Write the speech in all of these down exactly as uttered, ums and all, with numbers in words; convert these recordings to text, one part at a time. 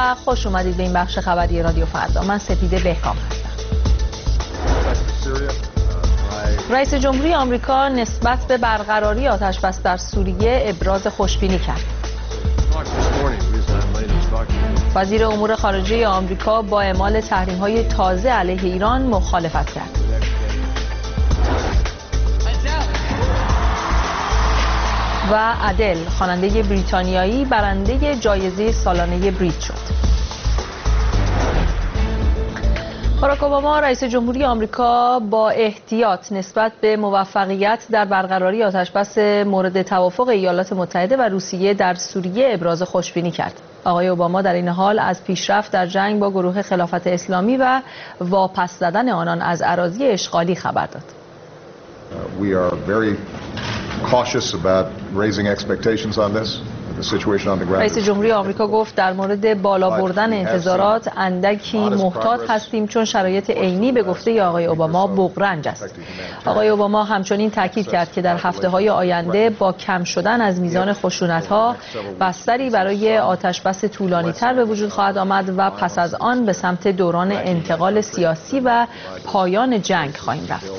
و خوش اومدید به این بخش خبری رادیو فردا. من سپیده بهکام هستم. رئیس جمهوری آمریکا نسبت به برقراری آتش‌بس در سوریه ابراز خوشبینی کرد. وزیر امور خارجه آمریکا با اعمال تحریم‌های تازه علیه ایران مخالفت کرد. و ادل خواننده بریتانیایی برنده جایزه سالانه بریت شد. باراک اوباما رئیس جمهوری آمریکا با احتیاط نسبت به موفقیت در برقراری آتش‌بس مورد توافق ایالات متحده و روسیه در سوریه ابراز خوشبینی کرد. آقای اوباما در این حال از پیشرفت در جنگ با گروه خلافت اسلامی و واپس زدن آنان از اراضی اشغالی خبر داد. We are very cautious about raising expectations on this. رئیس جمهوری آمریکا گفت در مورد بالا بردن انتظارات اندکی محتاط هستیم چون شرایط عینی به گفته آقای اوباما بغرنج است. آقای اوباما همچنین تاکید کرد که در هفته‌های آینده با کم شدن از میزان خشونت‌ها بستری برای آتش‌بس طولانی‌تر به وجود خواهد آمد و پس از آن به سمت دوران انتقال سیاسی و پایان جنگ خواهیم رفت.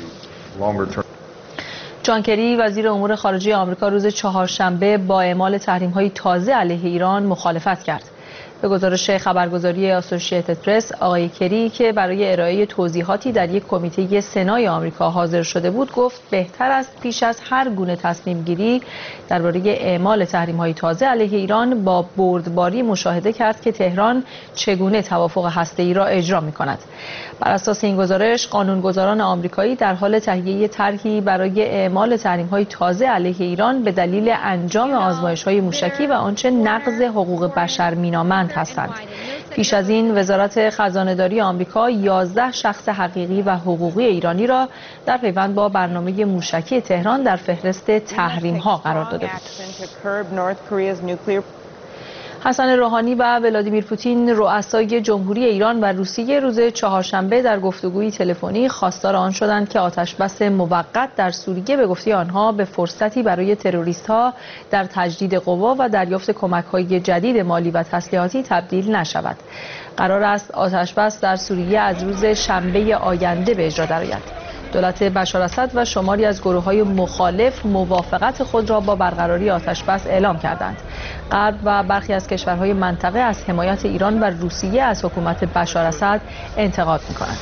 جان کری وزیر امور خارجه آمریکا روز چهارشنبه با اعمال تحریم‌های تازه علیه ایران مخالفت کرد. به گزارش خبرگزاری اسوسییتد پرس، آقای کری که برای ارائه توضیحاتی در یک کمیته سنای آمریکا حاضر شده بود، گفت بهتر است پیش از هر گونه تصمیم گیری درباره اعمال تحریم‌های تازه علیه ایران با بردباری مشاهده کرد که تهران چگونه توافق هسته‌ای را اجرا می‌کند. بر اساس این گزارش، قانونگذاران آمریکایی در حال تهیه طرحی برای اعمال تحریم‌های تازه علیه ایران به دلیل انجام آزمایش‌های موشکی و آنچه نقض حقوق بشر مینامند هستند. پیش از این وزارت خزانه‌داری آمریکا یازده شخص حقیقی و حقوقی ایرانی را در پیوند با برنامه موشکی تهران در فهرست تحریم‌ها قرار داده بود. حسن روحانی و ولادیمیر پوتین رؤسای جمهوری ایران و روسیه روز چهارشنبه در گفتگوی تلفنی خواستار آن شدند که آتش‌بس موقت در سوریه به گفته آنها به فرصتی برای تروریست‌ها در تجدید قوا و دریافت کمک‌های جدید مالی و تسلیحاتی تبدیل نشود. قرار است آتش‌بس در سوریه از روز شنبه آینده به اجرا درآید. دولت بشار اسد و شماری از گروه‌های مخالف موافقت خود را با برقراری آتش‌بس اعلام کردند. غرب و برخی از کشورهای منطقه از حمایت ایران و روسیه از حکومت بشار اسد انتقاد می‌کنند.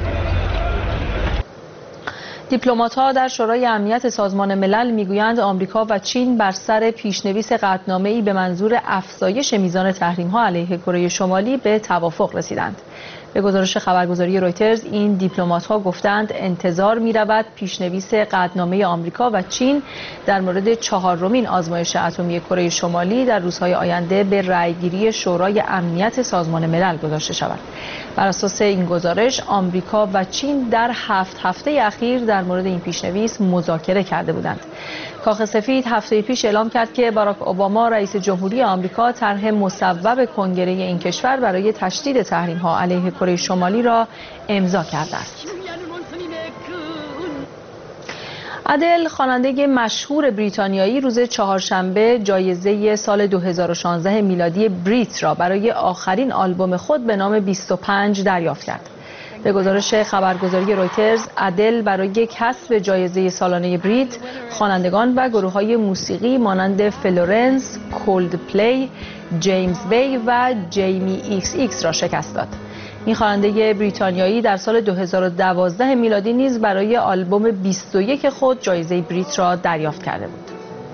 دیپلمات‌ها در شورای امنیت سازمان ملل میگویند آمریکا و چین بر سر پیشنویس قطعنامه‌ای به منظور افزایش میزان تحریم‌ها علیه کره شمالی به توافق رسیدند. به گزارش خبرگزاری رویترز، این دیپلمات‌ها گفتند انتظار می‌رود پیشنویس قطعنامه آمریکا و چین در مورد چهارمین آزمایش اتمی کره شمالی در روزهای آینده به رأیگیری شورای امنیت سازمان ملل گذاشته شود. بر اساس این گزارش، آمریکا و چین در هفت هفته اخیر در مورد این پیشنویس مذاکره کرده بودند. کاخ سفید هفته پیش اعلام کرد که باراک اوباما رئیس جمهوری آمریکا طرح مصوب کنگره این کشور برای تشدید تحریم‌ها علیه کره شمالی را امضا کرده است. ادل خواننده مشهور بریتانیایی روز چهارشنبه جایزه سال دو هزار و شانزده میلادی بریت را برای آخرین آلبوم خود به نام بیست و پنج دریافت کرد. به گزارش خبرگزاری رویترز، ادل برای کسب جایزه سالانه بریت خوانندگان و گروه‌های موسیقی مانند فلورنس، کولدپلی، جیمز وی و جیمی ایکس ایکس را شکست داد. این خواننده بریتانیایی در سال دو هزار و دوازده میلادی نیز برای آلبوم بیست و یک خود جایزه بریت را دریافت کرده بود.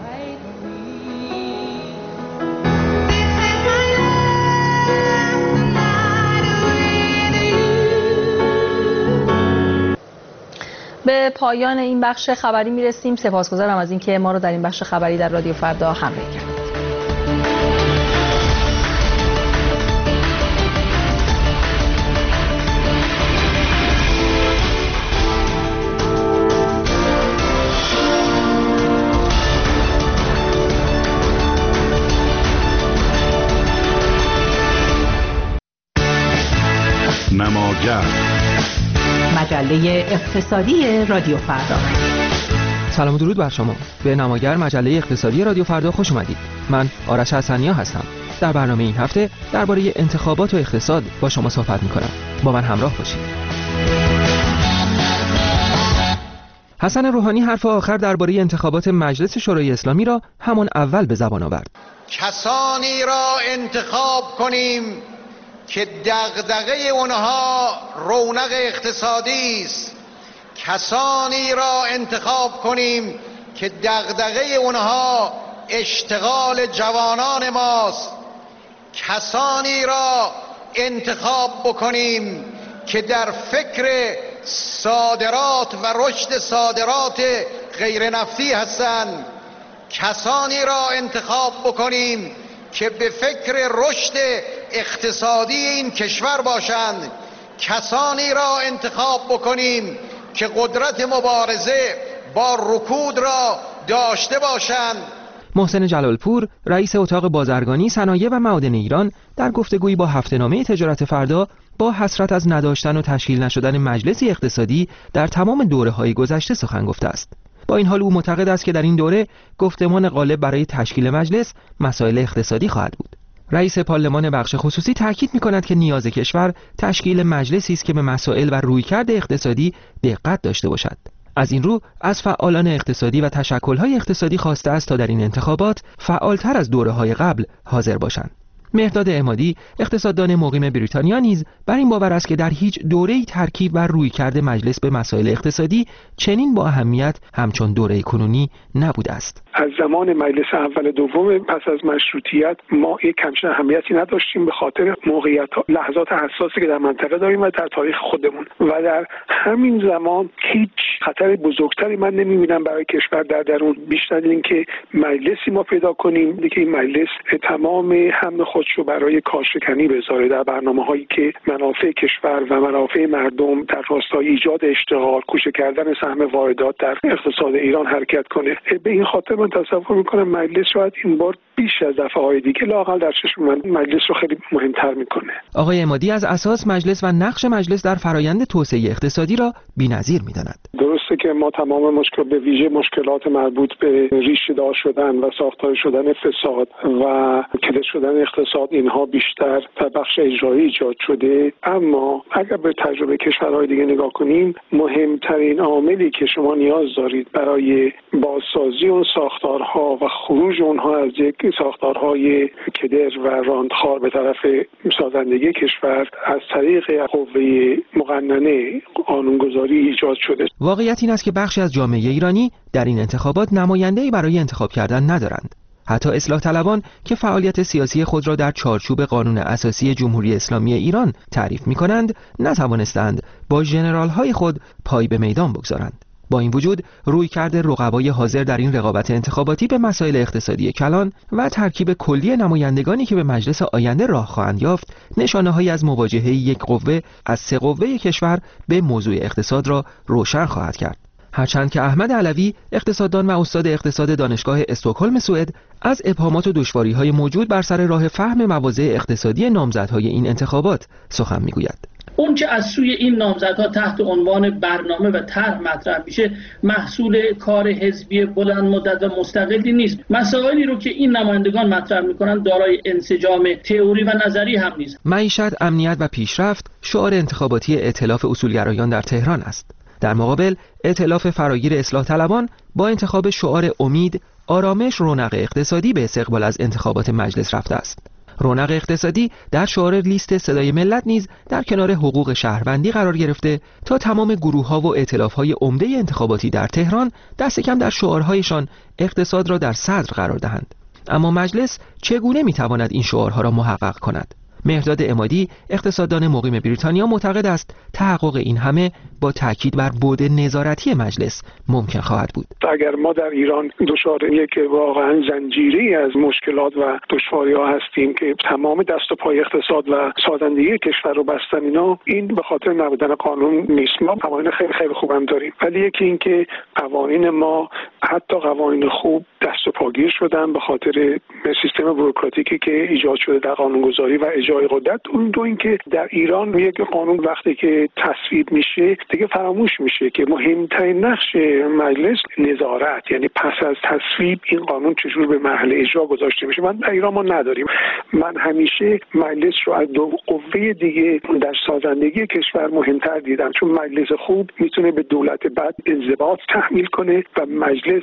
به پایان این بخش خبری میرسیم. سپاسگزارم از اینکه ما رو در این بخش خبری در رادیو فردا همراهی کردید. نماگر مجله اقتصادی رادیو فردا. سلام و درود بر شما. به نماگر مجله اقتصادی رادیو فردا خوش اومدید. من آرش حسنیا هستم. در برنامه این هفته درباره انتخابات و اقتصاد با شما صحبت می‌کنم. با من همراه باشید. حسن روحانی حرف آخر درباره انتخابات مجلس شورای اسلامی را همان اول به زبان آورد. کسانی را انتخاب کنیم که دغدغه اونها رونق اقتصادی است. کسانی را انتخاب کنیم که دغدغه اونها اشتغال جوانان ماست. کسانی را انتخاب بکنیم که در فکر صادرات و رشد صادرات غیر نفتی هستند. کسانی را انتخاب بکنیم که به فکر رشد اقتصادی این کشور باشند. کسانی را انتخاب بکنیم که قدرت مبارزه با رکود را داشته باشند. محسن جلالپور، رئیس اتاق بازرگانی، صنایع و معادن ایران، در گفتگویی با هفته‌نامه تجارت فردا با حسرت از نداشتن و تشکیل نشدن مجلسی اقتصادی در تمام دوره‌های گذشته سخن گفته است. با این حال او معتقد است که در این دوره گفتمان غالب برای تشکیل مجلس مسائل اقتصادی خواهد بود. رئیس پارلمان بخش خصوصی تاکید می‌کند که نیاز کشور تشکیل مجلسی است که به مسائل و رویکرد اقتصادی دقت داشته باشد. از این رو از فعالان اقتصادی و تشکل‌های اقتصادی خواسته است تا در این انتخابات فعالتر از دوره‌های قبل حاضر باشند. مهرداد عمادی، اقتصاددان مقیم بریتانیا، نیز بر این باور است که در هیچ دوره‌ای ترکیب و رویکرد مجلس به مسائل اقتصادی چنین با اهمیت همچون دوره کنونی نبوده است. از زمان مجلس اول دوم پس از مشروطیت ما یک همچین اهمیتی نداشتیم به خاطر موقعیت لحظات حساسی که در منطقه داریم و در تاریخ خودمون، و در همین زمان هیچ خطر بزرگتری من نمی‌بینم برای کشور در درون بیشتر این که مجلسی ما پیدا کنیم دیگه این مجلس تمام هم خودشو برای کارشکنی بذاره در برنامه‌هایی که منافع کشور و منافع مردم در راستای ایجاد اشتغال، کوچه کردن سهم واردات در اقتصاد ایران حرکت کنه. به این خاطر من تصور میکنم مجلس شاید این بار بیش از دفعه‌های دیگه لااقل در چشم من مجلس رو خیلی مهمتر میکنه. آقای عمادی از اساس مجلس و نقش مجلس در فرایند توسعه اقتصادی را بی‌نظیر می‌داند. درسته که ما تمام مشکل به ویژه مشکلات مربوط به ریشه دار شدن و ساختار شدن فساد و کلید شدن اقتصاد اینها بیشتر در بخش اجرایی ایجاد شده، اما اگر به تجربه کشورهای دیگه نگاه کنیم مهمترین عاملی که شما نیاز دارید برای بازسازی اون ساختارها و خروج اونها از یک ساختارهای کدر و راندخار به طرف سازندگی کشور از طریق قوه مقننه قانونگذاری ایجاد شده. واقعیت این است که بخشی از جامعه ایرانی در این انتخابات نماینده‌ای برای انتخاب کردن ندارند. حتی اصلاح طلبان که فعالیت سیاسی خود را در چارچوب قانون اساسی جمهوری اسلامی ایران تعریف می‌کنند، نتوانستند با ژنرال‌های خود پای به میدان بگذارند. با این وجود رویکرد رقبای حاضر در این رقابت انتخاباتی به مسائل اقتصادی کلان و ترکیب کلی نمایندگانی که به مجلس آینده راه خواهند یافت نشانه‌هایی از مواجهه یک قوه از سه قوه کشور به موضوع اقتصاد را روشن خواهد کرد. هرچند که احمد علوی، اقتصاددان و استاد اقتصاد دانشگاه استکهلم سوئد، از ابهامات و دشواری‌های موجود بر سر راه فهم مواضع اقتصادی نامزدهای این انتخابات سخن می‌گوید. اون که از سوی این نامزدها تحت عنوان برنامه و طرح مطرح میشه محصول کار حزبی بلند مدت و مستقلی نیست. مسائلی رو که این نمایندگان مطرح میکنن دارای انسجام تئوری و نظری هم نیست. معیشت، امنیت و پیشرفت شعار انتخاباتی ائتلاف اصولگرایان در تهران است. در مقابل ائتلاف فراگیر اصلاح طلبان با انتخاب شعار امید، آرامش، رونق اقتصادی به استقبال از انتخابات مجلس رفته است. رونق اقتصادی در شعار لیست صدای ملت نیز در کنار حقوق شهروندی قرار گرفته تا تمام گروه‌ها و ائتلاف‌های عمده انتخاباتی در تهران دست کم در شعارهایشان اقتصاد را در صدر قرار دهند. اما مجلس چگونه می‌تواند این شعارها را محقق کند؟ مهرداد عمادی، اقتصاددان مقیم بریتانیا، معتقد است تحقق این همه با تاکید بر بعد نظارتی مجلس ممکن خواهد بود. اگر ما در ایران دچار یک واقعا زنجیری از مشکلات و دشواری‌ها هستیم که تمام دست و پای اقتصاد و سازندگی کشور رو بستن، اینا این به خاطر نبودن قانون نیست. ما قوانین خیلی خیلی خوبم داریم، ولی یکی این که قوانین ما حتی قوانین خوب دست و پاگیر شدن به خاطر سیستم بوروکراتیکی که ایجاد شده در قانونگذاری و اجرای قدرت. اون دو اینکه در ایران یک قانون وقتی که تصویب میشه دیگه فراموش میشه که مهمترین نقش مجلس نظارت، یعنی پس از تصویب این قانون چجور به مرحله اجرا گذاشته میشه. من در ایران ما نداریم. من همیشه مجلس رو از دو قوه دیگه در سازندگی کشور مهمتر دیدم، چون مجلس خوب میتونه به دولت بد انضباط تحمیل کنه و مجلس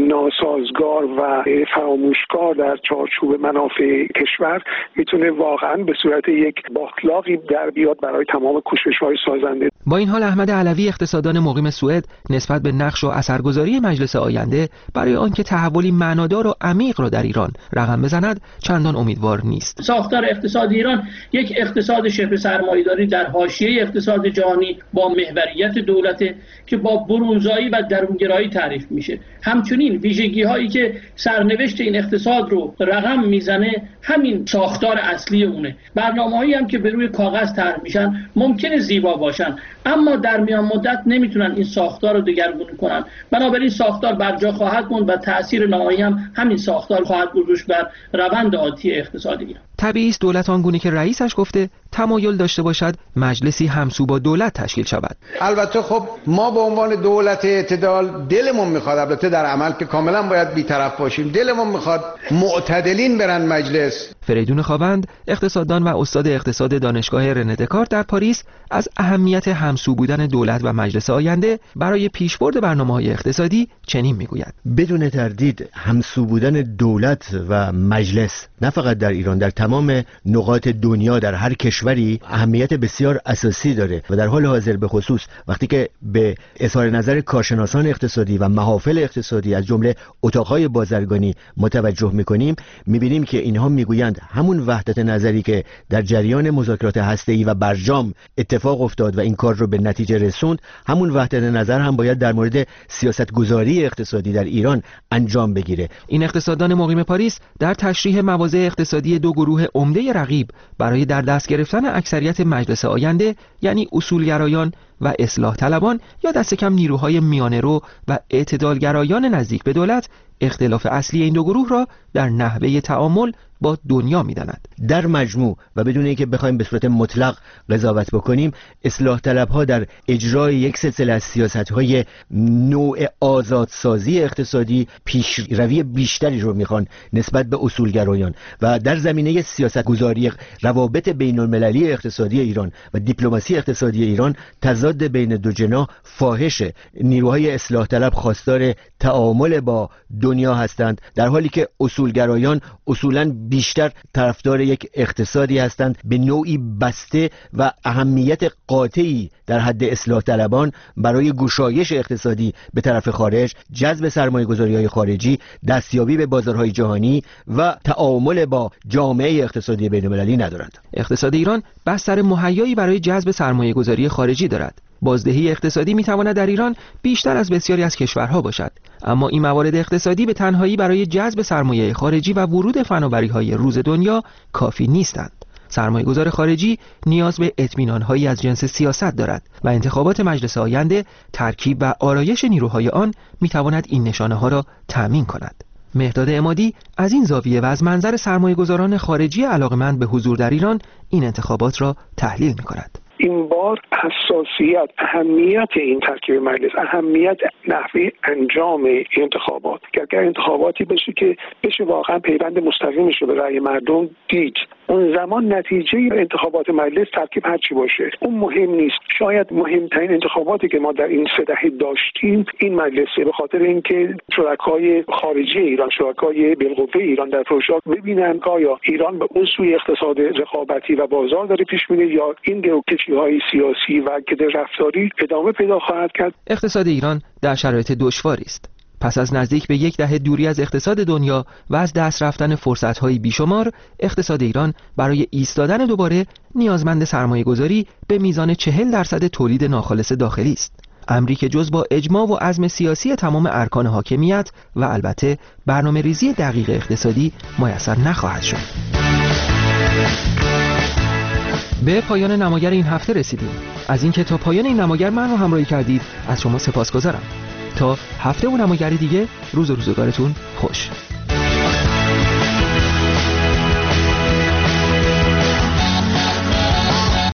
ناسازگار و فراموشکار در چارچوب منافع کشور میتونه واقعا به صورت یک باطلاقی در بیاد برای تمام کوشش‌های سازنده. با این حال احمد علوی اقتصاددان مقیم سوئد نسبت به نقش و اثرگذاری مجلس آینده برای آنکه تحولی معنادار و عمیق را در ایران رقم بزند چندان امیدوار نیست. ساختار اقتصاد ایران یک اقتصاد شبه سرمایه‌داری در حاشیه اقتصاد جهانی با محوریت دولت که با برونزایی و درونگرایی تعریف میشه. همچنین ویژگی هایی که سرنوشت این اقتصاد رو رقم میزنه همین ساختار اصلی اونه. برنامه‌هایی هم که به روی کاغذ طرح میشن ممکنه زیبا باشن اما در میان مدت نمیتونن این ساختار رو دگرگون کنن. بنابراین ساختار برجا خواهد موند و تأثیر نهایی هم همین ساختار خواهد گذاشت بر روند عادی اقتصادی ایران. طبیعی است دولت آنگونه که رئیسش گفته تمایل داشته باشد مجلسی همسو با دولت تشکیل شود. البته خب ما به عنوان دولت اعتدال دلمون میخواد، البته در عمل که کاملا باید بی‌طرف باشیم، دلمون میخواد معتدلین برن مجلس. فریدون خاوند اقتصاددان و استاد اقتصاد دانشگاه رنه دکارت در پاریس از اهمیت همسو بودن دولت و مجلس آینده برای پیشبرد برنامه‌های اقتصادی چنین میگوید: بدون تردید همسو بودن دولت و مجلس نه فقط در ایران، در تمام نقاط دنیا در هر کشوری اهمیت بسیار اساسی داره و در حال حاضر به خصوص وقتی که به اظهار نظر کارشناسان اقتصادی و محافل اقتصادی از جمله اتاقهای بازرگانی متوجه میکنیم، میبینیم که اینها میگویند همون وحدت نظری که در جریان مذاکرات هسته‌ای و برجام اتفاق افتاد و این کار رو به نتیجه رسوند، همون وحدت نظر هم باید در مورد سیاستگذاری اقتصادی در ایران انجام بگیره. این اقتصاددان مقیم پاریس در تشریح مواضع اقتصادی دو گروه عمده رقیب برای در دست گرفتن اکثریت مجلس آینده، یعنی اصولگرایان و اصلاح طلبان یا دست کم نیروهای میانه رو و اعتدالگرایان نزدیک به دولت، اختلاف اصلی این دو گروه را در نحوه تعامل با دنیا می‌داند. در مجموع و بدون اینکه بخوایم به صورت مطلق قضاوت بکنیم، اصلاح طلب‌ها در اجرای یک سلسله از سیاست‌های نوع آزادسازی اقتصادی پیشروی بیشتری رو می‌خوان نسبت به اصولگرایان و در زمینه سیاست‌گذاری روابط بین‌المللی اقتصادی ایران و دیپلماسی اقتصادی ایران تضاد بین دو جناح فاحشه. نیروهای اصلاح طلب خواستار تعامل با دنیا هستند، در حالی که اصولگرایان اصولاً بیشتر طرفدار یک اقتصادی هستند به نوعی بسته و اهمیت قاطعی در حد اصلاح طلبان برای گشایش اقتصادی به طرف خارج، جذب سرمایه‌گذاری‌های خارجی، دستیابی به بازارهای جهانی و تعامل با جامعه اقتصادی بین‌المللی ندارند. اقتصاد ایران بستر مهیایی برای جذب سرمایه‌گذاری خارجی دارد. بازدهی اقتصادی میتواند در ایران بیشتر از بسیاری از کشورها باشد، اما این موارد اقتصادی به تنهایی برای جذب سرمایه خارجی و ورود فناوری‌های روز دنیا کافی نیستند. سرمایه‌گذار خارجی نیاز به اطمینان‌هایی از جنس سیاست دارد و انتخابات مجلس آینده ترکیب و آرایش نیروهای آن میتواند این نشانه‌ها را تأمین کند. مهداد عمادی از این زاویه و از منظر سرمایه‌گذاران خارجی علاقه‌مند به حضور در ایران این انتخابات را تحلیل می‌کند. این بار حساسیت، اهمیت این ترکیب مجلس، اهمیت نحوه انجام انتخابات که اگر انتخاباتی بشه که بشه واقعا پیوند مستقیمش رو به رأی مردم دید، اون زمان نتیجه انتخابات مجلس ترکیب هرچی باشه اون مهم نیست. شاید مهمترین انتخاباتی که ما در این سه دهه داشتیم این مجلسه، به خاطر اینکه شرکای خارجی ایران، شرکای بالقوه ایران در پروژه ببینن آیا ایران به اون سوی اقتصاد رقابتی و بازار داره پیش میره یا این گروکشی‌های سیاسی و کده رفتاری ادامه پیدا خواهد کرد. اقتصاد ایران در شرایط دشواری است. پس از نزدیک به یک دهه دوری از اقتصاد دنیا و از دست رفتن فرصت‌های بیشمار، اقتصاد ایران برای ایستادن دوباره نیازمند سرمایه‌گذاری به میزان چهل درصد تولید ناخالص داخلی است. امری که جز با اجماع و عزم سیاسی تمام ارکان حاکمیت و البته برنامه‌ریزی دقیق اقتصادی میسر نخواهد شد. به پایان نماگر این هفته رسیدیم. از اینکه تا پایان این نماگر من رو همراهی کردید از شما سپاسگزارم. تا هفته و نماگری دیگه، روز و روزگارتون خوش.